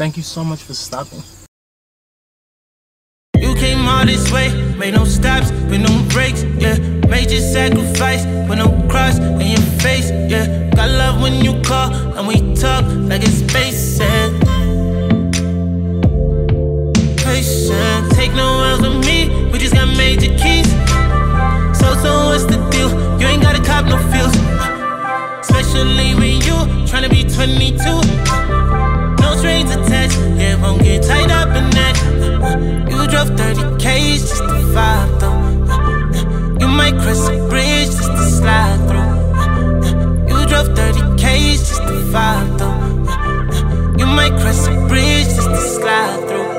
thank you so much for stopping. You came all this way, made no stops, with no breaks, yeah. Made your sacrifice, with no cross in your face, yeah. Got love when you call, and we talk like it's basic. Patient, take no L's with me, we just got major keys. So what's the deal? You ain't gotta cop no feels. Especially when you tryna be 22. No strings attached, yeah, won't get tied up in that. You drove 30Ks just to vibe though. You might cross a bridge just to slide through. You drove 30Ks just to vibe though. You might cross a bridge just to slide through.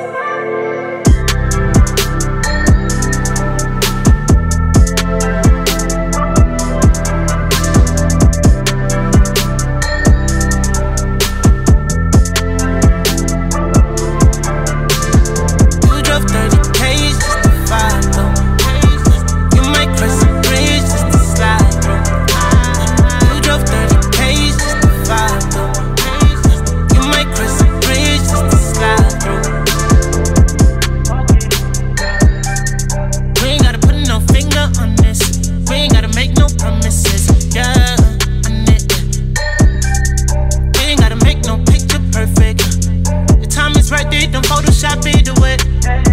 Don't Photoshop it away.